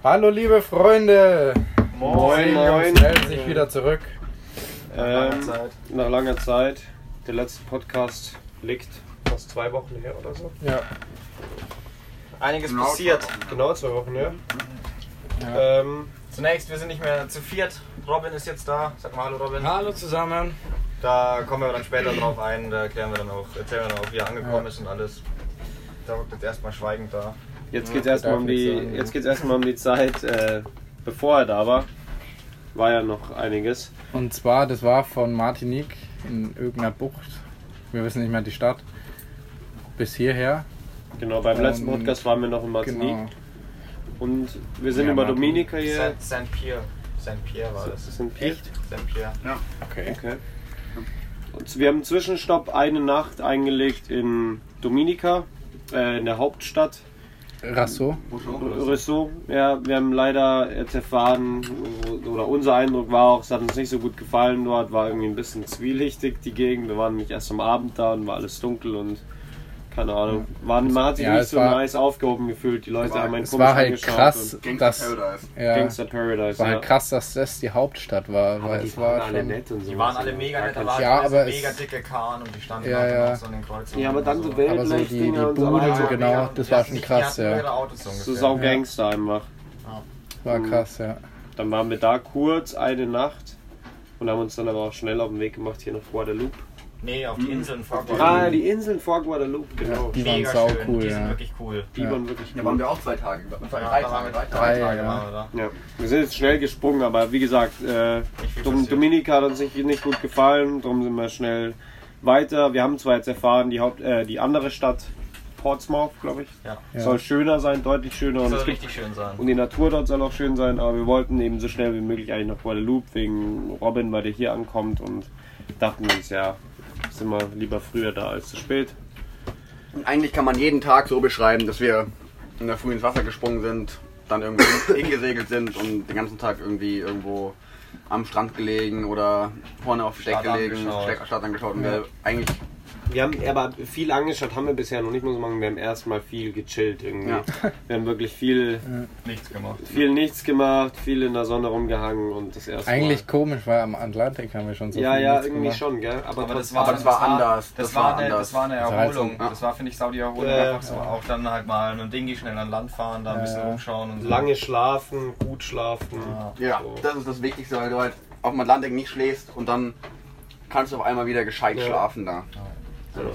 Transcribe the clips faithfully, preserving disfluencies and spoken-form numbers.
Hallo liebe Freunde! Moin, moin! melden sich wieder zurück. Nach langer ähm, Zeit. Nach langer Zeit. Der letzte Podcast liegt fast zwei Wochen her oder so. Ja. Einiges genau passiert. Genau zwei Wochen her. Ja. Ähm, Zunächst, wir sind nicht mehr zu viert. Robin ist jetzt da. Sag mal hallo Robin. Hallo zusammen. Da kommen wir dann später drauf ein. Da erklären wir dann auch, erzählen wir dann auch, wie er angekommen ja. ist und alles. Da hockt jetzt erstmal schweigend da. Jetzt geht es ja, erstmal um die, sagen, jetzt geht's erstmal um die Zeit, äh, bevor er da war. War ja noch einiges. Und zwar, das war von Martinique in irgendeiner Bucht. Wir wissen nicht mehr die Stadt. Bis hierher. Genau, beim und letzten Podcast waren wir noch in Martinique. Genau. Und wir sind ja, über Dominica hier. Saint-Pierre. Saint-Pierre war das. Saint-Pierre? Saint-Pierre. Ja. Okay. okay. Und wir haben einen Zwischenstopp, eine Nacht eingelegt in Dominica, äh, in der Hauptstadt. Rasso. Rasso. Ja, wir haben leider jetzt erfahren, oder unser Eindruck war auch, es hat uns nicht so gut gefallen dort, war irgendwie ein bisschen zwielichtig die Gegend. Wir waren nämlich erst am Abend da und war alles dunkel und keine Ahnung. Waren, man hat sich ja, nicht so war, nice aufgehoben gefühlt. Die Leute haben einen Es war halt krass, dass ja, Gangster Paradise. War halt ja. krass, dass das die Hauptstadt war. Aber weil die es waren war alle schon, nett und so. Die waren alle mega nett, da waren ja, aber mega dicke Kahn und die standen ja, ja. auch so an den Kreuzungen. Ja, aber dann so so aber so die, die Bude, ja, genau, mega, das war schon krass, ja. So sau Gangster einfach. Ja. War krass, ja. Dann waren wir da kurz eine Nacht und haben uns dann aber auch schnell auf den Weg gemacht hier nach Guadeloupe. Nee, auf die Inseln vor Guadeloupe. Ah, die Inseln vor Guadeloupe, genau. Ja, die waren sau cool, die ja. sind wirklich cool. Die ja. waren wirklich cool. Da waren wir auch zwei Tage. Ja, drei Tage, drei, drei Tage ja. waren wir da. Ja. Wir sind jetzt schnell gesprungen, aber wie gesagt, äh, Dom- Dominica hat uns nicht, nicht gut gefallen, darum sind wir schnell weiter. Wir haben zwar jetzt erfahren, die, Haupt, äh, die andere Stadt, Portsmouth, glaube ich, ja. soll schöner sein, deutlich schöner. Soll und richtig schön sein. Und die Natur dort soll auch schön sein, aber wir wollten eben so schnell wie möglich eigentlich nach Guadeloupe, wegen Robin, weil der hier ankommt und dachten uns, ja, sind wir lieber früher da als zu spät. Und eigentlich kann man jeden Tag so beschreiben, dass wir in der Früh ins Wasser gesprungen sind, dann irgendwie hingesegelt sind und den ganzen Tag irgendwie irgendwo am Strand gelegen oder vorne auf Deck gelegen, Stadt angeschaut und wir eigentlich... Wir haben aber viel angeschaut, haben wir bisher noch nicht, muss man sagen, wir haben erstmal viel gechillt irgendwie. Ja. Wir haben wirklich viel nichts gemacht. Viel nichts gemacht, viel in der Sonne rumgehangen und das erste Eigentlich Mal. komisch, weil am Atlantik haben wir schon so ja, viel Ja, nichts irgendwie gemacht. schon, gell? Aber, aber das war, aber das war anders. Das, das, war war eine, anders. das war eine Das Erholung. war Das war, finde ich, sau die Erholung. Ja, einfach so ja. auch dann halt mal mit dem Dingi schnell an Land fahren, da ein bisschen ja. rumschauen und so. Lange schlafen, gut schlafen. Ja, ja so. Das ist das Wichtigste, weil du halt auf dem Atlantik nicht schläfst und dann kannst du auf einmal wieder gescheit ja. schlafen da. Ja. Ja.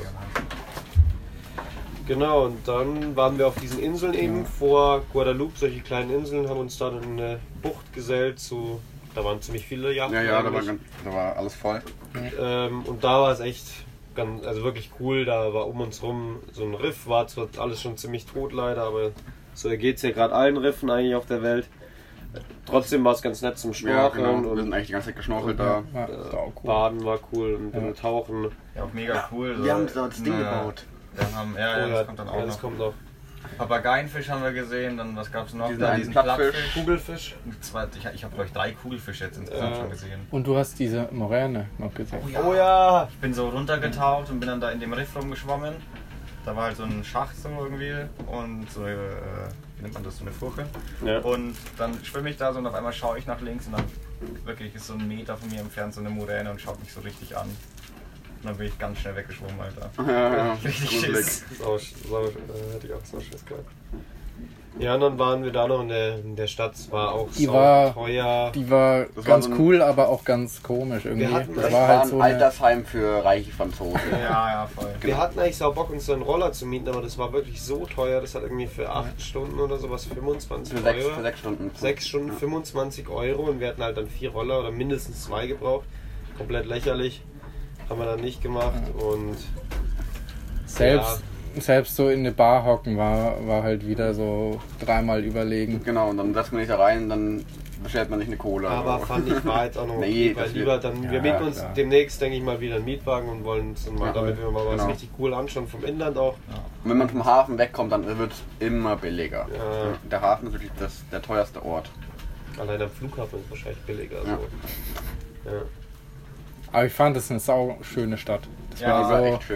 Genau, und dann waren wir auf diesen Inseln eben ja. vor Guadeloupe, solche kleinen Inseln, haben uns da in eine Bucht gesellt, zu, da waren ziemlich viele Yachten. Ja, ja, da war, da war alles voll. Ähm, und da war es echt ganz, also wirklich cool, da war um uns rum so ein Riff, war zwar alles schon ziemlich tot leider, aber so geht es ja gerade allen Riffen eigentlich auf der Welt. Trotzdem war es ganz nett zum Schnorcheln. Ja, genau. und wir sind eigentlich die ganze Zeit geschnorchelt da. Ja, äh, cool. Baden war cool und ja. Tauchen. Ja, auch mega cool. Wir haben da das Ding eine, gebaut. Wir haben, ja, ja, oh, das kommt dann auch ja, noch. Das kommt noch. Papageienfisch haben wir gesehen, dann was gab es noch? Diesen, da, diesen Plattfisch. Kugelfisch. Ich, ich habe glaube ich drei Kugelfische jetzt insgesamt ja. schon gesehen. Und du hast diese Moräne noch gesehen. Oh ja. oh ja! Ich bin so runtergetaucht und bin dann da in dem Riff rumgeschwommen. Da war halt so ein Schacht so irgendwie und so, äh, wie nennt man das, so eine Furche. Ja. Und dann schwimme ich da so und auf einmal schaue ich nach links und dann wirklich ist so ein Meter von mir entfernt so eine Muräne und schaut mich so richtig an. Und dann bin ich ganz schnell weggeschwommen, Alter. Ja, ja, richtig Schiss. Sau, sau, äh, hätte ich auch so Schiss gehabt. Ja, und dann waren wir da noch in der, in der Stadt, es war auch die sau war, teuer. Die war das ganz war so cool, aber auch ganz komisch irgendwie. Wir hatten, das das war war halt ein so Altersheim für reiche Franzosen. Ja, ja, voll. Wir genau. hatten eigentlich sau Bock, uns so einen Roller zu mieten, aber das war wirklich so teuer. Das hat irgendwie für acht Stunden oder sowas fünfundzwanzig für sechs, Euro. Für sechs Stunden. sechs Stunden, ja. fünfundzwanzig Euro und wir hatten halt dann vier Roller oder mindestens zwei gebraucht. Komplett lächerlich. Haben wir dann nicht gemacht ja. und selbst, ja. selbst so in eine Bar hocken war, war halt wieder so dreimal überlegen. Genau, und dann setzt man nicht da rein, dann bestellt man nicht eine Cola. Aber fand ich war jetzt auch noch okay, nee, weil lieber dann, ja, wir mieten uns klar. demnächst, denke ich mal, wieder einen Mietwagen und wollen uns dann mal, ja, damit wir mal was genau. richtig cool anschauen vom Inland auch. Ja. Und wenn man vom Hafen wegkommt, dann wird es immer billiger. Ja. Der Hafen ist wirklich das, der teuerste Ort. Allein am Flughafen ist wahrscheinlich billiger. Ja. So. Ja. Aber ich fand es eine sau schöne Stadt. Das ja, war die war so, echt schön, ja.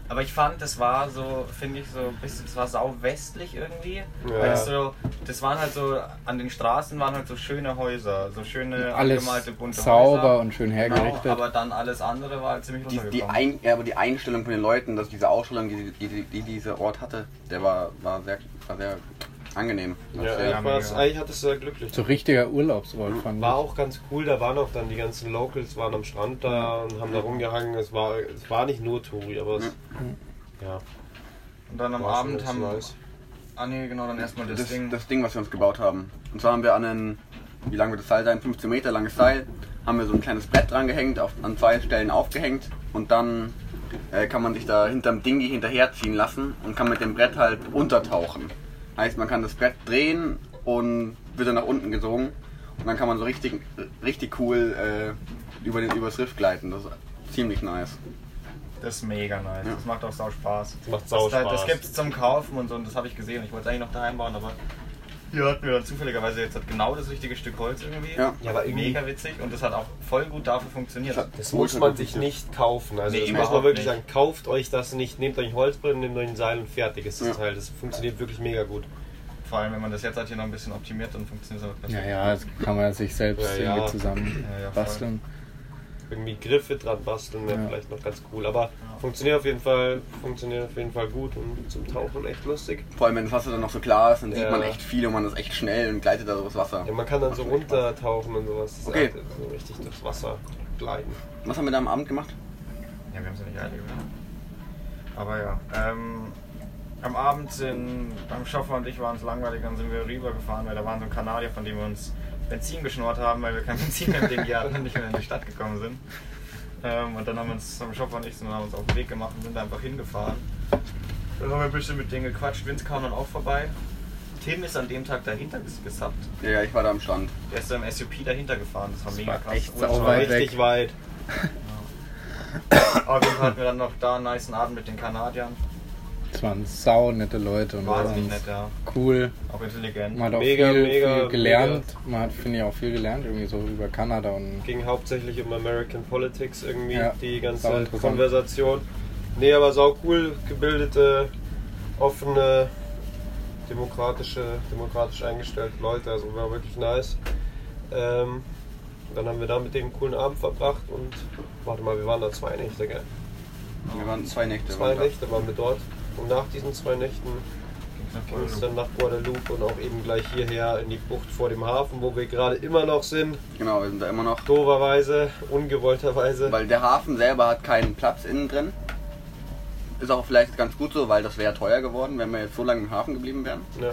Aber ich fand, das war so, finde ich, so ein bisschen, das war sau-westlich irgendwie. Ja. Weil das, so, das waren halt so, an den Straßen waren halt so schöne Häuser, so schöne alles angemalte bunte sauber Häuser. und schön hergerichtet. Genau, aber dann alles andere war halt ziemlich Die, runtergekommen. die, ein, ja, aber die Einstellung von den Leuten, dass diese Ausstellung, die, die, die, die dieser Ort hatte, der war, war, sehr, war sehr angenehm. Ja, sehr, eigentlich, war's, eigentlich hat es sehr glücklich. So richtiger Urlaubsort fand War ich. auch ganz cool, da waren auch dann die ganzen Locals, waren am Strand da und haben da rumgehangen. Es war, es war nicht nur Touri, aber es, ja. Und dann am War schon Abend ganz haben nice. Ah nee, genau, dann erstmal das, das, Ding. das Ding, was wir uns gebaut haben. Und zwar haben wir an einen, wie lang wird das Seil sein? fünfzehn Meter langes Seil, haben wir so ein kleines Brett dran gehängt, auf, an zwei Stellen aufgehängt und dann äh, kann man sich da hinterm Dingi hinterherziehen lassen und kann mit dem Brett halt untertauchen. Heißt, man kann das Brett drehen und wird dann nach unten gesogen und dann kann man so richtig, richtig cool äh, über den, übers Riff gleiten. Das ist ziemlich nice. Das ist mega nice. Ja. Das macht auch sau Spaß. Das macht sau das, Spaß. Das gibt's zum Kaufen und so und das habe ich gesehen. Ich wollte es eigentlich noch daheim bauen, aber hier hatten wir dann zufälligerweise jetzt halt genau das richtige Stück Holz irgendwie. Ja. Ja, aber irgendwie- mega witzig und das hat auch voll gut dafür funktioniert. Das muss man sich nicht kaufen. Also Nee, das muss man überhaupt wirklich nicht. sagen, kauft euch das nicht, nehmt euch ein Holzbrett, nehmt euch ein Seil und fertig ist das Ja. Teil. Das funktioniert wirklich mega gut. Vor allem, wenn man das jetzt halt hier noch ein bisschen optimiert, dann funktioniert es aber Ja, perfekt. ja, das kann man sich selbst Ja, ja. irgendwie zusammen Ja, ja, voll. basteln. Irgendwie Griffe dran basteln wäre Ja. vielleicht noch ganz cool. Aber funktioniert auf jeden Fall, funktioniert auf jeden Fall gut und zum Tauchen echt lustig. Vor allem, wenn das Wasser dann noch so klar ist, dann Ja. sieht man echt viel und man ist echt schnell und gleitet da so das Wasser. Ja, man kann dann so runtertauchen und sowas. Das ist Okay. halt so richtig durchs Wasser gleiten. Was haben wir da am Abend gemacht? Ja, wir haben es ja nicht eilig. Aber ja, ähm, am Abend sind, beim Schoffer und ich waren es langweilig, dann sind wir rübergefahren, weil da waren so ein Kanadier, von dem wir uns Benzin geschnurrt haben, weil wir kein Benzin mehr im Ding hatten und nicht mehr in die Stadt gekommen sind. Ähm, und dann haben wir uns, haben Schoffer und ich sind, haben uns auf den Weg gemacht und sind da einfach hingefahren. Dann haben wir ein bisschen mit denen gequatscht, Vince kam dann auch vorbei. Tim ist an dem Tag dahinter ges- gesappt. Ja, ich war da am Strand. Der ist da im S U P dahinter gefahren, das war Das mega war krass. echt Ultra sau War weit richtig weg. weit. Auf jeden Fall hatten wir dann noch da einen nicen Abend mit den Kanadiern. Es waren sau nette Leute und Wahnsinnig waren nett, ja. cool. Auch intelligent. Man hat auch Mega, viel, mega, viel gelernt. Man hat, finde ich, auch viel gelernt irgendwie so über Kanada und Ging hauptsächlich um American Politics irgendwie, Ja, die sau ganze interessant. Konversation. Nee, aber sau cool, gebildete, offene, demokratische, demokratisch eingestellte Leute, also war wirklich nice. Ähm, dann haben wir da mit denen einen coolen Abend verbracht und warte mal, wir waren da zwei Nächte, gell? Wir waren zwei Nächte. Zwei waren da. Nächte waren wir dort und nach diesen zwei Nächten ging es dann nach Guadeloupe und auch eben gleich hierher in die Bucht vor dem Hafen, wo wir gerade immer noch sind, Genau, wir sind da immer noch. doverweise, ungewollterweise. Weil der Hafen selber hat keinen Platz innen drin. Ist auch vielleicht ganz gut so, weil das wäre teuer geworden, wenn wir jetzt so lange im Hafen geblieben wären. Ja.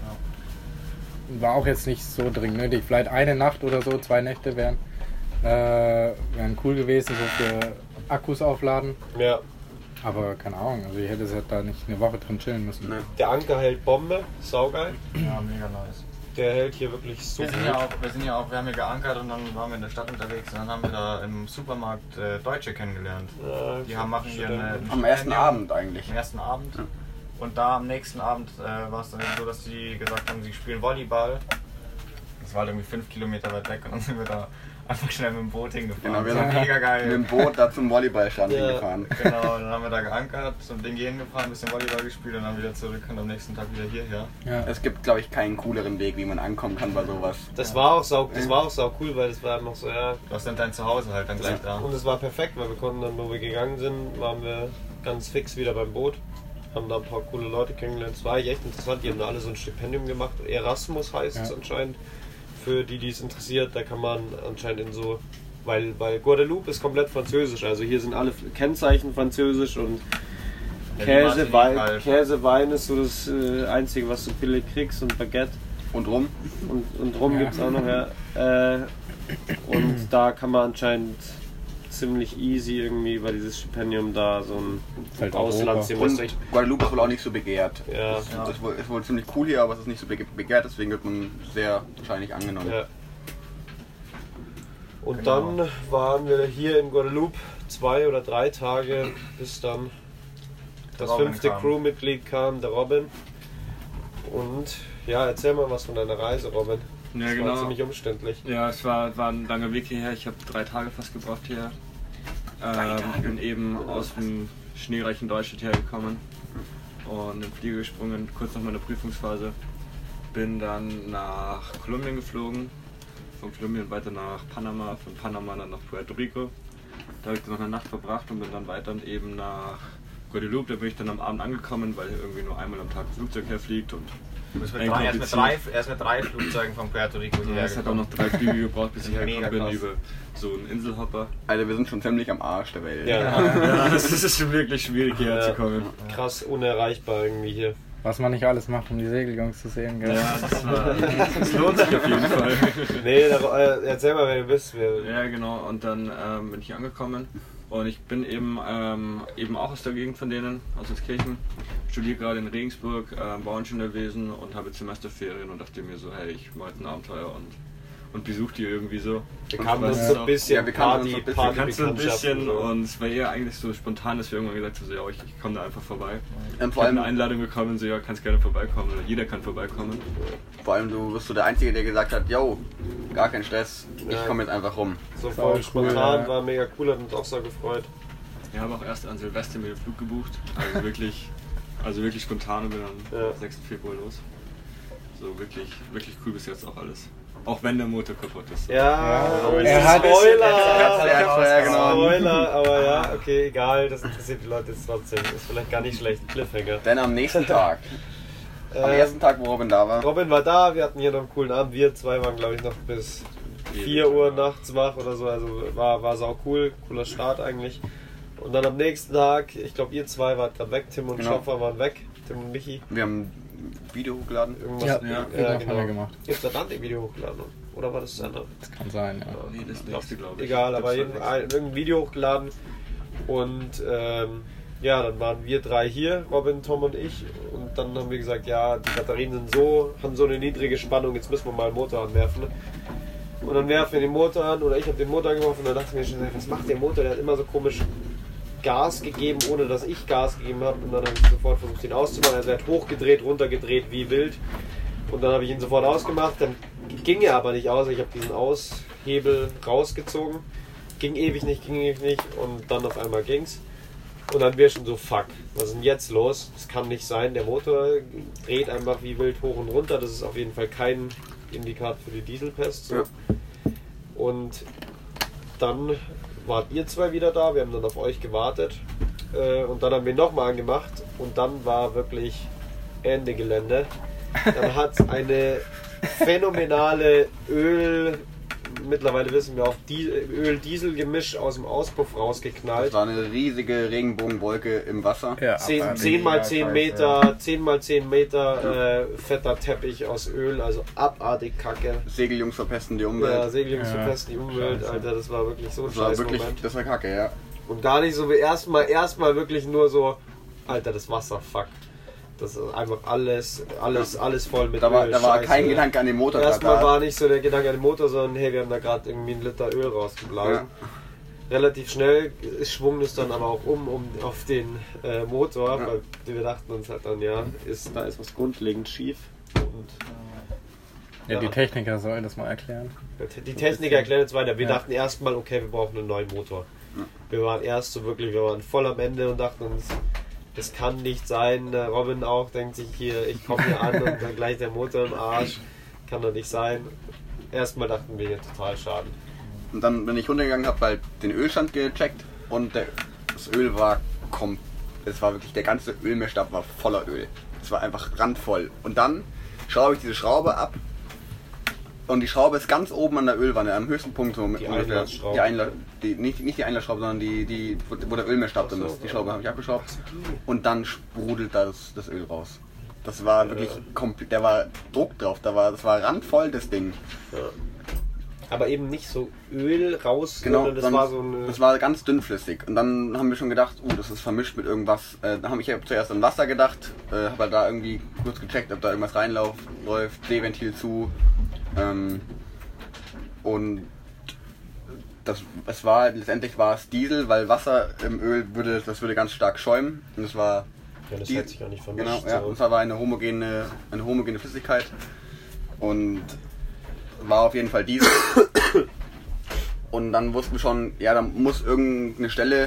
war auch jetzt nicht so dringend nötig. Vielleicht eine Nacht oder so, zwei Nächte wären, äh, wären cool gewesen, so für Akkus aufladen. Ja. Aber keine Ahnung, also ich hätte es da nicht eine Woche drin chillen müssen. Ne. Der Anker hält Bombe, saugeil. Ja, mega nice. Der hält hier wirklich so Wir sind, gut. ja auch, wir sind ja auch, wir haben hier geankert und dann waren wir in der Stadt unterwegs und dann haben wir da im Supermarkt äh, Deutsche kennengelernt. Ja, Die haben, machen hier eine, ein Am ersten Stipendium. Abend eigentlich. Am ersten Abend. Ja. Und da am nächsten Abend äh, war es dann so, dass die gesagt haben, sie spielen Volleyball. Das war halt irgendwie fünf Kilometer weit weg und dann sind wir da einfach schnell mit dem Boot hingefahren. Genau, wir das war sind mega mit geil. dem Boot da zum Volleyballstand Ja. hingefahren. Genau, dann haben wir da geankert, zum Ding hier hingefahren, ein bisschen Volleyball gespielt und dann wieder zurück und am nächsten Tag wieder hierher. Ja. Es gibt, glaube ich, keinen cooleren Weg, wie man ankommen kann bei sowas. Das war auch sau, das war auch sau cool, weil es war noch so, ja. Du hast dann dein Zuhause halt dann gleich da. Und es war perfekt, weil wir konnten dann, wo wir gegangen sind, waren wir ganz fix wieder beim Boot. Haben da ein paar coole Leute kennengelernt. Es war eigentlich echt interessant, die haben da alle so ein Stipendium gemacht. Erasmus heißt es Ja. anscheinend. Für die, die es interessiert, da kann man anscheinend in so. Weil, weil Guadeloupe ist komplett französisch. Also hier sind alle Kennzeichen französisch und Ja, die Käse, Martinique Wein, halt. Käse, Wein ist so das äh, Einzige, was du billig kriegst und Baguette. Und rum. Und, und rum Ja. gibt es auch noch, ja. Äh, und da kann man anscheinend ziemlich easy irgendwie über dieses Stipendium da so ein Ist halt Auslandssemester. Und Guadeloupe ist wohl auch nicht so begehrt. Ja, Das ist wohl, ist wohl ziemlich cool hier, aber es ist nicht so bege- begehrt, deswegen wird man sehr wahrscheinlich angenommen. ja. Und Genau. dann waren wir hier in Guadeloupe zwei oder drei Tage, bis dann das Robin fünfte kam. Crewmitglied kam, der Robin. Und ja, erzähl mal was von deiner Reise, Robin. Ja, Das war genau. ziemlich umständlich. Ja, es war, war ein langer Weg hierher. Ich habe drei Tage fast gebraucht hier. Ähm, ich bin eben aus dem schneereichen Deutschland hergekommen und in den Flieger gesprungen, kurz nach meiner Prüfungsphase. Bin dann nach Kolumbien geflogen, von Kolumbien weiter nach Panama, von Panama dann nach Puerto Rico. Da habe ich dann noch eine Nacht verbracht und bin dann weiter eben nach Guadeloupe. Da bin ich dann am Abend angekommen, weil hier irgendwie nur einmal am Tag ein Flugzeug herfliegt. Und du bist mit drei, erst, mit drei, erst mit drei Flugzeugen von Puerto Rico hierher. Ja, es hat auch noch drei Flüge gebraucht, bis ich hergekommen bin krass. über so einen Inselhopper. Also wir sind schon ziemlich am Arsch der Welt. Ja, Ja, das ist schon wirklich schwierig hierher zu kommen. krass unerreichbar irgendwie hier. Was man nicht alles macht, um die Segeljungs zu sehen, gell? Ja, das, war, das lohnt sich auf jeden Fall. Nee, da, äh, erzähl mal, wer du bist. Wir, Ja, genau. Und dann ähm, bin ich hier angekommen und ich bin eben, ähm, eben auch aus der Gegend von denen, aus Euskirchen. Studiere gerade in Regensburg äh, Bauingenieurwesen und habe jetzt Semesterferien und dachte mir so, hey, ich mache ein Abenteuer und, und besuche die irgendwie so. wir kannten Und uns was so ist ein auch- bisschen Ja, wir kannten uns Party, so ein bisschen. Party Kannst du ein bisschen so. und es war eher eigentlich so spontan, dass wir irgendwann gesagt haben, so, ja, ich, ich komme da einfach vorbei. Und Ich vor habe eine allem, Einladung bekommen, so ja, kannst gerne vorbeikommen oder jeder kann vorbeikommen. vor allem du bist so der Einzige, der gesagt hat, yo, gar kein Stress, ich Ja. komme jetzt einfach rum. So auch voll cool, spontan, ja. war mega cool, hat uns auch so gefreut. Ich habe auch erst an Silvester mir den Flug gebucht, also wirklich, also wirklich spontan und bin am Ja. sechsten Februar los. So wirklich, wirklich cool bis jetzt auch alles. Auch wenn der Motor kaputt ist. Ja, Ja, aber er es hat- ist Spoiler! Er hat's ja genommen. Spoiler, aber ja, okay, egal, das interessiert die Leute jetzt trotzdem. Ist vielleicht gar nicht schlecht, Cliffhanger. Denn am nächsten Tag, am Ähm, ersten Tag, wo Robin da war, Robin war da, wir hatten hier noch einen coolen Abend. Wir zwei waren, glaube ich, noch bis vier Uhr nachts wach oder so. Also war, war sau cool, cooler Start eigentlich. Und dann am nächsten Tag, ich glaube, ihr zwei wart gerade weg, Tim und Genau. Schoffer waren weg, Tim und Michi. wir haben ein Video hochgeladen. Irgendwas. Ja, Ja, ja, haben wir gemacht. Ihr habt da ein Video hochgeladen, oder war das das andere? Das kann sein, ja. Nee, das Glaub- nächste, glaube ich. Egal, Das aber war jeden, nächste. ein, irgendein Video hochgeladen. Und ähm, ja, dann waren wir drei hier, Robin, Tom und ich. Und dann haben wir gesagt, ja, die Batterien sind so, haben so eine niedrige Spannung, jetzt müssen wir mal einen Motor anwerfen. Und dann werfen wir den Motor an, oder ich habe den Motor angeworfen und dann dachte ich mir schon, was macht der Motor? Der hat immer so komisch Gas gegeben, ohne dass ich Gas gegeben habe. Und dann habe ich sofort versucht, ihn auszumachen. Also er hat hochgedreht, runtergedreht, wie wild. Und dann habe ich ihn sofort ausgemacht. Dann ging er aber nicht aus. Ich habe diesen Aushebel rausgezogen. Ging ewig nicht, ging ewig nicht. Und dann auf einmal ging's. Und dann wir schon so, fuck, was ist denn jetzt los? Das kann nicht sein. Der Motor dreht einfach wie wild hoch und runter. Das ist auf jeden Fall kein Indikat für die Dieselpest. So. Ja. Und dann wart ihr zwei wieder da. Wir haben dann auf euch gewartet. Äh, Und dann haben wir nochmal angemacht. Und dann war wirklich Ende Gelände. Dann hat eine phänomenale Öl, mittlerweile wissen wir auch, Die- Öl-Diesel-Gemisch aus dem Auspuff Das rausgeknallt. war eine riesige Regenbogenwolke im Wasser. Ja, zehn aber zehn mal mega zehn krass, Meter, zehn mal zehn Meter äh, fetter Teppich aus Öl, also abartig Kacke. Segeljungs verpesten die Ja, Umwelt. Segeljungs Ja, verpesten die Umwelt, scheiße. Alter, das war wirklich so ein Das war scheiß wirklich, Moment. das war kacke, ja. Und gar nicht so wie erstmal, erstmal wirklich nur so, Alter, das Wasser, fuck. Das ist einfach alles, alles, alles voll mit Da war, Öl. da war Scheiße. kein Gedanke an den Motor grad Erstmal da. war nicht so der Gedanke an den Motor, sondern hey, wir haben da gerade irgendwie einen Liter Öl rausgeblasen. Ja. Relativ schnell schwung es dann aber auch um, um auf den äh, Motor, Ja. weil wir dachten uns halt dann, ja, ist, da ist was grundlegend schief. Und Ja, die Techniker sollen das mal erklären. die Techniker erklären jetzt weiter. Wir Ja. dachten erstmal, okay, wir brauchen einen neuen Motor. Wir waren erst so wirklich, wir waren voll am Ende und dachten uns, das kann nicht sein. Der Robin auch denkt sich hier, ich komme hier an und dann gleich der Motor im Arsch. Kann doch nicht sein. Erstmal dachten wir hier total schaden. Und dann bin ich runtergegangen, habe halt den Ölstand gecheckt und der, das Öl war kom es war wirklich, der ganze Ölmessstab war voller Öl. Es war einfach randvoll. Und dann schraube ich diese Schraube ab und die Schraube ist ganz oben an der Ölwanne, am höchsten Punkt. So mit Die ungefähr- Einlassschraube. Die Einla die, nicht, nicht die Einlassschraube, sondern die, die wo, wo der Ölmessstab drin Ach so, ist. Die ja. Schraube habe ich abgeschraubt und dann sprudelt da das, das Öl raus. Das war Ja. wirklich komplett, da war Druck drauf, da war, das war randvoll das Ding. Ja. Aber eben nicht so Öl raus, Genau, sondern das dann- war so eine. das war ganz dünnflüssig. Und dann haben wir schon gedacht, uh, das ist vermischt mit irgendwas. Äh, da habe ich ja zuerst an Wasser gedacht, äh, habe halt da irgendwie kurz gecheckt, ob da irgendwas reinläuft, läuft, Drehventil zu. Ähm, und das, es war, letztendlich war es Diesel, weil Wasser im Öl würde, das würde ganz stark schäumen. Und es war, ja, das die- hat sich auch nicht vermischt. genau, ja, so. und es war eine homogene, eine homogene Flüssigkeit. Und war auf jeden Fall Diesel. Und dann wussten wir schon, ja, da muss irgendeine Stelle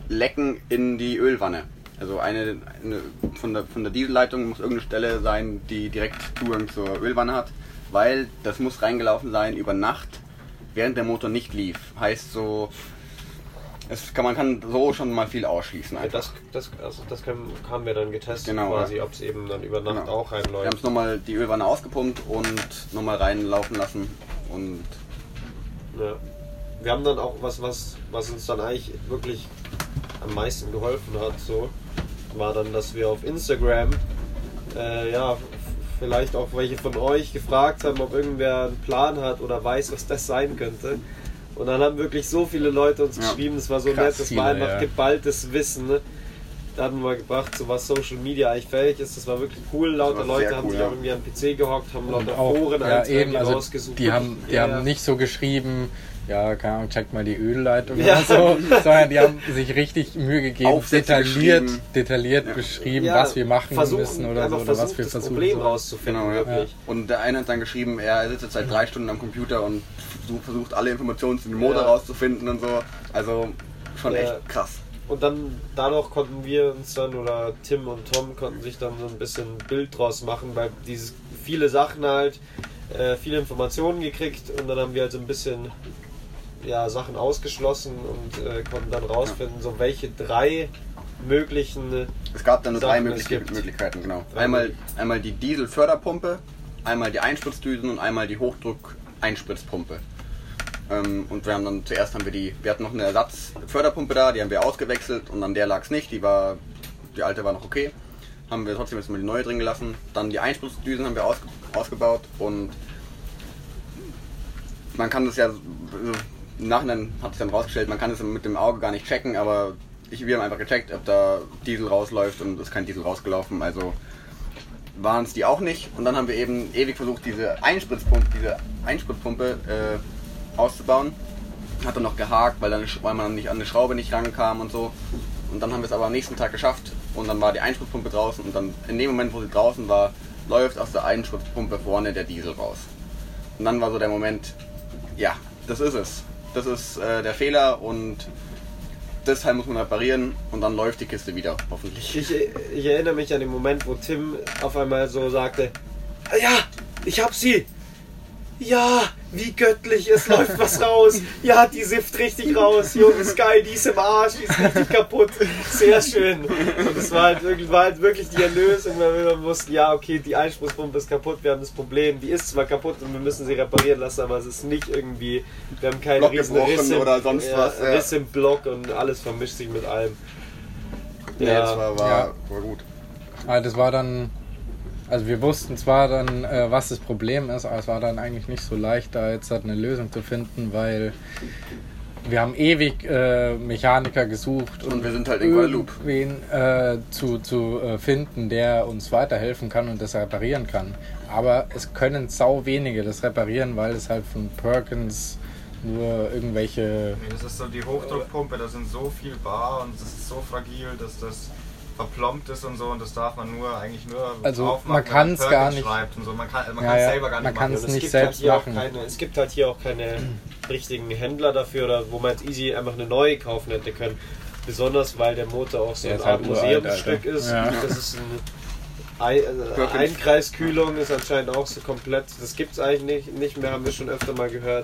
Lecken in die Ölwanne. Also eine, eine von, der, von der Dieselleitung muss irgendeine Stelle sein, die direkt Zugang zur Ölwanne hat, weil das muss reingelaufen sein über Nacht, während der Motor nicht lief. Heißt so, es kann, man kann so schon mal viel ausschließen. Ja, das das, also das können, haben wir dann getestet, genau, quasi, ja. ob es eben dann über Nacht Genau. auch reinläuft. Wir haben es nochmal die Ölwanne ausgepumpt und nochmal reinlaufen lassen. Und ja. Wir haben dann auch was, was, was uns dann eigentlich wirklich am meisten geholfen hat, so, war dann, dass wir auf Instagram, äh, ja, vielleicht auch welche von euch gefragt haben, ob irgendwer einen Plan hat oder weiß, was das sein könnte. Und dann haben wirklich so viele Leute uns ja. geschrieben, das war so Krass nett, das viele, war einfach ja. geballtes Wissen. Ne? Da hatten wir gebracht, so was Social Media eigentlich fähig ist, das war wirklich cool. Lauter Leute sehr haben cool, sich ja. auch irgendwie am P C gehockt, haben Und lauter auch, Foren ja, eben, Einträge also rausgesucht. die haben, die Ja. haben nicht so geschrieben, ja, keine Ahnung, checkt mal die Ölleitung Ja. oder so, sondern die haben sich richtig Mühe gegeben, Aufsätze detailliert, geschrieben. detailliert Ja. beschrieben, Ja, was wir machen versuchen, müssen oder einfach so, oder was versucht, wir das versuchen Problem sollen. rauszufinden, Genau, ja. wirklich. Und der eine hat dann geschrieben, er sitzt jetzt seit drei Stunden am Computer und versucht, versucht alle Informationen zu dem Motor Ja. rauszufinden und so. Also schon Ja. echt krass. Und dann dadurch konnten wir uns dann, oder Tim und Tom konnten sich dann so ein bisschen Bild draus machen, weil dieses viele Sachen halt, äh, viele Informationen gekriegt und dann haben wir halt so ein bisschen ja, Sachen ausgeschlossen und äh, konnten dann rausfinden, so welche drei möglichen Es gab dann nur drei Sachen, es mögliche gibt. Möglichkeiten, genau. Drei Einmal, Möglichkeiten. einmal die Dieselförderpumpe, einmal die Einspritzdüsen und einmal die Hochdruck-Einspritzpumpe. Ähm, und wir haben dann zuerst haben wir die, wir hatten noch eine Ersatzförderpumpe da, die haben wir ausgewechselt und an der lag es nicht, die war, die alte war noch okay. Haben wir trotzdem jetzt mal die neue drin gelassen. Dann die Einspritzdüsen haben wir ausge, ausgebaut und man kann das ja, im Nachhinein hat sich dann rausgestellt, man kann es mit dem Auge gar nicht checken, aber ich, wir haben einfach gecheckt, ob da Diesel rausläuft und es ist kein Diesel rausgelaufen, also waren es die auch nicht. Und dann haben wir eben ewig versucht, diese Einspritzpumpe, diese Einspritzpumpe äh, auszubauen. Hat dann noch gehakt, weil, dann, weil man nicht an eine Schraube nicht rankam und so. Und dann haben wir es aber am nächsten Tag geschafft und dann war die Einspritzpumpe draußen und dann in dem Moment, wo sie draußen war, läuft aus der Einspritzpumpe vorne der Diesel raus. Und dann war so der Moment, ja, das ist es. Das ist äh, der Fehler und deshalb muss man reparieren und dann läuft die Kiste wieder, hoffentlich. Ich, ich erinnere mich an den Moment, wo Tim auf einmal so sagte, ja, ich hab sie. Ja, wie göttlich, es läuft was raus. Ja, die sifft richtig raus. Junge Sky, die ist im Arsch, die ist richtig kaputt. Sehr schön. Und es war halt wirklich, war halt wirklich die Erlösung, weil wir wussten, ja, okay, die Einspruchspumpe ist kaputt, wir haben das Problem. Die ist zwar kaputt und wir müssen sie reparieren lassen, aber es ist nicht irgendwie, wir haben keine Block riesen gebrochen Risse, oder sonst ja, was, ja. Riss im Block und alles vermischt sich mit allem. Ja, das war, war, Ja. war gut. Aber das war dann, also wir wussten zwar dann, äh, was das Problem ist, aber es war dann eigentlich nicht so leicht, da jetzt halt eine Lösung zu finden, weil wir haben ewig äh, Mechaniker gesucht Und wir sind halt in Guadeloupe. irgendwen äh, zu, zu äh, finden, der uns weiterhelfen kann und das reparieren kann. Aber es können sau wenige das reparieren, weil es halt von Perkins nur irgendwelche... Nee, das ist so die Hochdruckpumpe, da sind so viel Bar und das ist so fragil, dass das verplombt ist und so und das darf man nur eigentlich nur Also, aufmachen, man wenn kann's Perkins gar nicht- schreibt und so. Man kann man Ja, kann es ja, selber gar man nicht kann machen. es nicht gibt selbst halt hier machen. Auch keine, es gibt halt hier auch keine richtigen Händler dafür, oder wo man jetzt easy einfach eine neue kaufen hätte können. Besonders weil der Motor auch so Der eine ist Art halt uralt, Museumsstück Alter. ist. Ja. Das ist ein Ei- also Einkreiskühlung ist anscheinend auch so komplett. Das gibt es eigentlich nicht, nicht mehr, haben wir schon öfter mal gehört.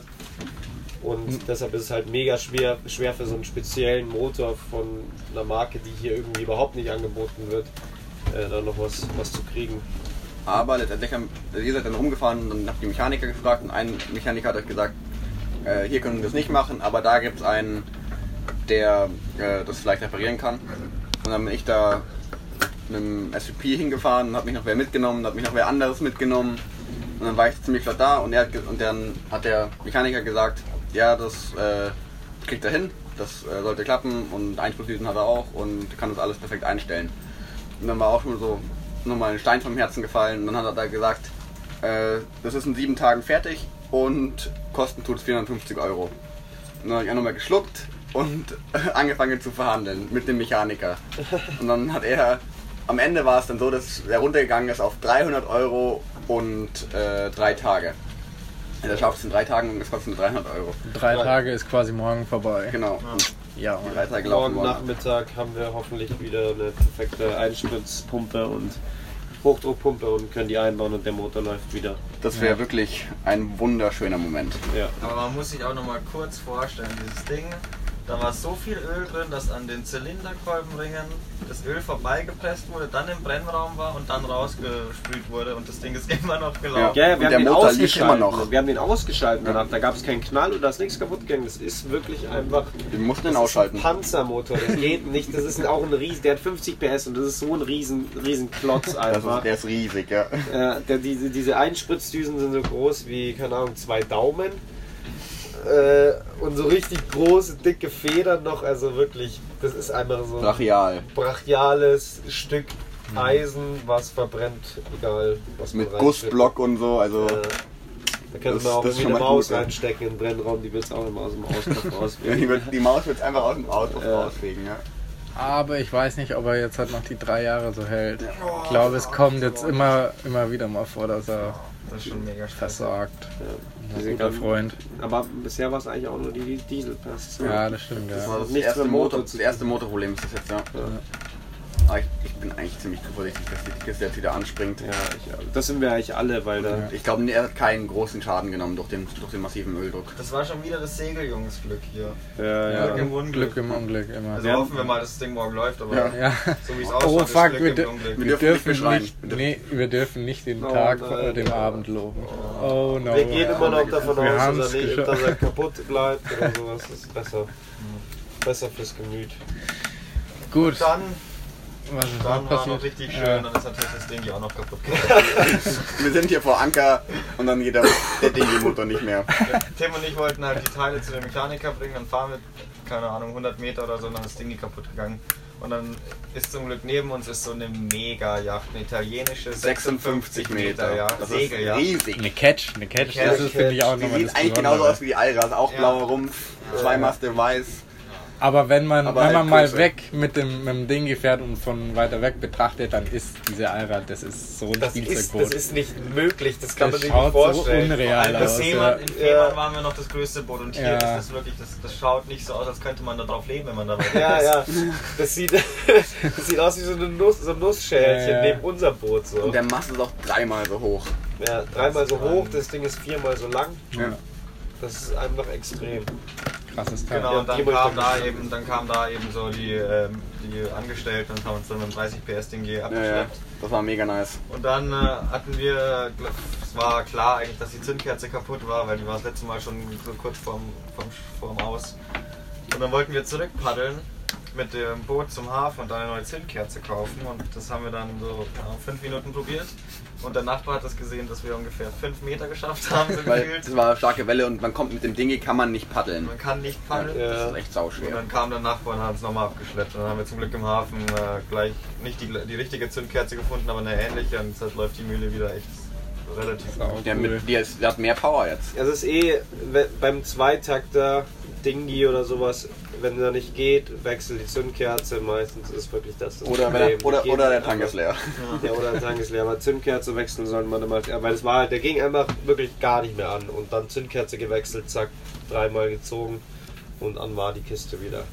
Und Hm. deshalb ist es halt mega schwer, schwer für so einen speziellen Motor von einer Marke, die hier irgendwie überhaupt nicht angeboten wird, äh, da noch was, was zu kriegen. Aber letztendlich haben, ihr seid dann rumgefahren und dann habt die Mechaniker gefragt und ein Mechaniker hat euch gesagt, äh, hier können wir das nicht machen, aber da gibt es einen, der äh, das vielleicht reparieren kann. Und dann bin ich da mit dem S U P hingefahren und hat mich noch wer mitgenommen, hat mich noch wer anderes mitgenommen. Und dann war ich ziemlich flott da und, er hat, ge- und dann hat der Mechaniker gesagt, ja, das äh, kriegt er hin, das äh, sollte klappen und Einspritzdüsen hat er auch und kann das alles perfekt einstellen. Und dann war auch schon so nochmal ein Stein vom Herzen gefallen und dann hat er da gesagt, äh, das ist in sieben Tagen fertig und kosten tut es vierhundertfünfzig Euro. Und dann habe ich auch nochmal geschluckt und angefangen zu verhandeln mit dem Mechaniker. Und dann hat er, am Ende war es dann so, dass er runtergegangen ist auf dreihundert Euro und äh, drei Tage. Er schafft es in drei Tagen und es kostet nur dreihundert Euro. Drei Tage ist quasi morgen vorbei. Genau. Ja. Und Ja, die weitergelaufen Morgen worden. Nachmittag haben wir hoffentlich wieder eine perfekte Einspritzpumpe und Hochdruckpumpe und können die einbauen und der Motor läuft wieder. Das wäre Ja. wirklich ein wunderschöner Moment. Ja. Aber man muss sich auch noch mal kurz vorstellen, dieses Ding, da war so viel Öl drin, dass an den Zylinderkolbenringen das Öl vorbeigepresst wurde, dann im Brennraum war und dann rausgesprüht wurde und das Ding ist immer noch gelaufen. Ja, ja, Und wir der haben den Motor lief ausgeschaltet. immer noch. Wir haben den ausgeschaltet danach. Da gab es keinen Knall und da ist nichts kaputt gegangen. Das ist wirklich einfach. Wir mussten ihn Das ist ausschalten. ein Panzermotor. Das geht nicht. Das ist auch ein riesen. Der hat fünfzig P S und das ist so ein riesen, riesen Klotz Das einfach. ist, der ist riesig, ja. Ja, der, diese, diese Einspritzdüsen sind so groß wie, keine Ahnung, zwei Daumen. Äh, und so richtig große, dicke Federn noch. Also wirklich, das ist einfach so ein Brachial. brachiales Stück Eisen, was verbrennt, egal was man Mit reinsteckt. Gussblock und so, also. Äh, da kannst Das- du mal auch das ist irgendwie schon eine mal Maus gut, ja. reinstecken in den Brennraum, die wird es auch immer aus dem Auspuff Ja, rausfliegen. die, wird, die Maus wird einfach aus dem Auto Ja. rausfegen, ja. Aber ich weiß nicht, ob er jetzt halt noch die drei Jahre so hält. Ich glaube, es kommt jetzt immer, immer wieder mal vor, dass er Das ist schon mega stressig. versagt. Ja. Ein Diese guter ganzen- Freund. Aber bisher war es eigentlich auch nur die die Dieselpass. Ja, das stimmt, Das ja. war das, Nichts erste mit dem Motor Motor, zu das erste Motorproblem ist das jetzt, ja. Ja. Aber ich, ich bin eigentlich ziemlich zuversichtlich, dass die Kiste jetzt wieder anspringt. Ja, ich, das sind wir eigentlich alle, weil da. Ja. Ich glaube, er hat keinen großen Schaden genommen durch den, durch den massiven Öldruck. Das war schon wieder das Segeljungsglück hier. Ja, ja. Glück im Unglück. Glück im Unglück immer. Also Ja. hoffen wir mal, dass das Ding morgen läuft, aber Ja. Ja. so wie es ausschaut, Oh ist fuck, Glück wir, im dür- Unglück. wir dürfen nicht dürfen beschreien. nicht, Wir dürfen- nee, wir dürfen nicht den Oh Tag nein. vor dem Abend loben. Oh no. Wir gehen immer noch davon Wir aus, haben's dass er, nicht, geschafft. dass er kaputt bleibt oder sowas. Das ist besser. Besser fürs Gemüt. Gut, Dann, was ist dann noch war passiert? noch richtig schön, Ja. dann ist natürlich das Ding hier auch noch kaputt gegangen. Wir sind hier vor Anker und dann geht der, der Dingy-Motor nicht mehr. Tim und ich wollten halt die Teile zu dem Mechaniker bringen, dann fahren wir, keine Ahnung, hundert Meter oder so, und dann ist das Ding nie kaputt gegangen. Und dann ist zum Glück neben uns ist so eine Mega-Yacht, eine italienische sechsundfünfzig Meter. ja, Das Segeljacht. ist riesig. Eine Catch, eine Catch, Catch, das ist, finde ich auch Die nochmal sieht das eigentlich genauso Besondere. aus wie die Allras, auch Ja. blauer Rumpf, zwei Maste weiß. Aber wenn man, Aber wenn man halt mal größer. weg mit dem, mit dem Ding fährt und von weiter weg betrachtet, dann ist diese Allrad, das ist so ein Das ist, Spielzeugboot. das ist nicht möglich, das kann Das man sich nicht schaut so vorstellen. unreal In aus. Fehmarn, in Fehmarn Ja. waren wir noch das größte Boot und hier Ja. ist das wirklich, das, das schaut nicht so aus, als könnte man da drauf leben, wenn man da weg Ja, ist. ja. Das sieht, das sieht aus wie so, eine Nuss, so ein Nussschälchen Ja, ja. neben unserem Boot. So. Und der Mast ist auch dreimal so hoch. Ja, dreimal so hoch, das Ding ist viermal so lang. Ja, Das ist einfach extrem. krasses Teil. Genau, und dann Ja, die kam, wollte ich da dann eben, dann kam da eben so die, ähm, die Angestellten und haben uns dann mit dem dreißig P S Ding hier Ja, ja, abgeschleppt. das war mega nice. Und dann äh, hatten wir, es war klar eigentlich, dass die Zündkerze kaputt war, weil die war das letzte Mal schon so kurz vorm, vorm, vorm Aus. Und dann wollten wir zurückpaddeln mit dem Boot zum Hafen und dann eine neue Zündkerze kaufen. Und das haben wir dann so ja, fünf Minuten probiert. Und der Nachbar hat das gesehen, dass wir ungefähr fünf Meter geschafft haben, so Weil gefühlt. es war starke Welle und man kommt mit dem Dingi, kann man nicht paddeln. Man kann nicht paddeln. Ja. Das ist echt Und sauschwer. dann kam der Nachbar und hat uns nochmal abgeschleppt. Und dann haben wir zum Glück im Hafen äh, gleich nicht die, die richtige Zündkerze gefunden, aber eine ähnliche. Und deshalb läuft die Mühle wieder echt relativ Sau gut. Der, cool. mit, der, ist, der hat mehr Power jetzt. Es ist eh we- beim Zweitakter Dingi oder sowas, wenn er nicht geht, wechselt die Zündkerze. Meistens ist wirklich das. das Oder, wenn Problem. er, oder, Die geht oder der einfach- Tank ist leer. Ja, oder der Tank ist leer. Aber Zündkerze wechseln sollte man immer. Ja, weil es war halt, der ging einfach wirklich gar nicht mehr an. Und dann Zündkerze gewechselt, zack, dreimal gezogen und an war die Kiste wieder.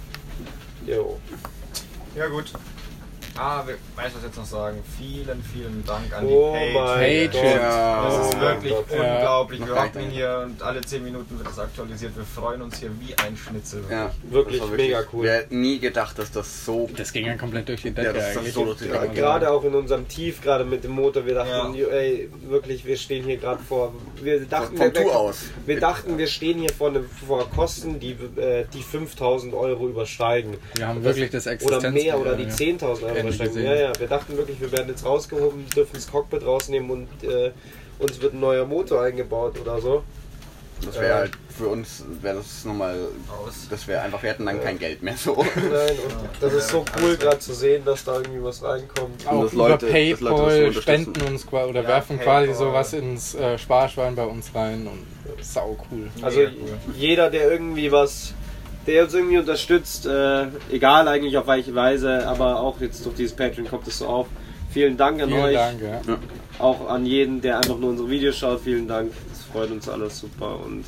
Jo. Ja gut. Ah, wir, weißt du was jetzt noch sagen? Vielen, vielen Dank an die Oh Page. mein Patreon. Gott. Das Oh ist mein wirklich Gott. Ja. unglaublich. Noch Wir gar hocken nicht. hier und alle zehn Minuten wird das aktualisiert. Wir freuen uns hier wie ein Schnitzel. Ja, Wirklich das war mega cool. Wir hätten nie gedacht, dass das so. Das ging ja komplett durch die Decke Ja, das ist eigentlich. so durch die Decke. Ja. Gerade auch in unserem Tief, gerade mit dem Motor, wir dachten, Ja. ey, wirklich, wir stehen hier gerade vor, wir dachten, Von wir, Tour aus. wir dachten, wir stehen hier vor, ne, vor Kosten, die, äh, die fünftausend Euro übersteigen. Wir haben wirklich das Oder Existenz mehr, oder die ja. zehntausend Euro Endlich übersteigen. gesehen. Ja, ja, wir dachten wirklich, wir werden jetzt rausgehoben, dürfen das Cockpit rausnehmen und äh, uns wird ein neuer Motor eingebaut oder so. Das wäre halt für uns, wäre das nochmal. Aus. Das wäre einfach, wir hätten dann kein Geld mehr so. Nein, und das ist so cool gerade zu sehen, dass da irgendwie was reinkommt. Auch dass über Leute- dass Leute das so PayPal unterstützen. spenden uns quasi oder Ja, werfen PayPal. quasi sowas ins äh, Sparschwein bei uns rein und sau cool. Also Mega cool. jeder, der irgendwie was, der uns irgendwie unterstützt, äh, egal eigentlich auf welche Weise, aber auch jetzt durch dieses Patreon kommt es so auf. Vielen Dank an Vielen euch, Dank, ja. auch an jeden, der einfach nur unsere Videos schaut. Vielen Dank, das freut uns alles super und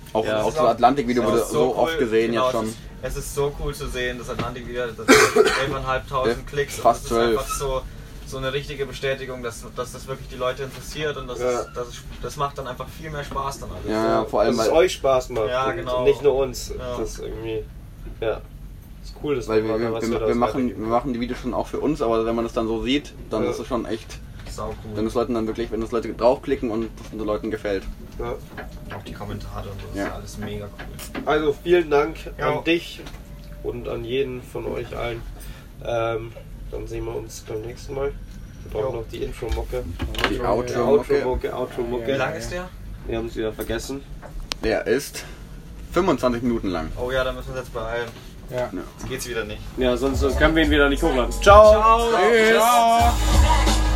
Auch, Ja. auch das Atlantik-Video Es wurde ist so cool, oft gesehen genau, jetzt schon. Es ist, es ist so cool zu sehen, das Atlantik-Video, das ist elftausendfünfhundert Klicks. Fast und das zwölf. ist einfach so, so eine richtige Bestätigung, dass, dass das wirklich die Leute interessiert und das, Ja. ist, das, ist, das macht dann einfach viel mehr Spaß dann alles. Ja, vor allem, dass es weil, euch Spaß macht Ja, und genau. nicht nur uns. Ja. Das ist irgendwie, ja, ist cool, dass weil wir, mal wir, was wir, wir, daraus machen, wir weitergeben. machen die Videos schon auch für uns, aber wenn man das dann so sieht, dann Ja. ist es schon echt, Sau wenn cool. es Leuten dann wirklich, wenn es Leute draufklicken und es den Leuten gefällt. Ja. Auch die Kommentare und so, das Ja. ist alles mega cool. Also vielen Dank Ja. an dich und an jeden von euch allen. Ähm, dann sehen wir uns beim nächsten Mal. Wir brauchen Jo. noch die Intro-Mucke. Die Outro-Mucke, Outro-Mucke, Outro-Mucke. Wie lang ist der? Wir haben es wieder vergessen. der ist fünfundzwanzig Minuten lang. Oh ja, da müssen wir uns jetzt beeilen. Ja. Jetzt geht's wieder nicht. Ja, sonst können wir ihn wieder nicht hochladen. Ciao! Ciao! Tschüss.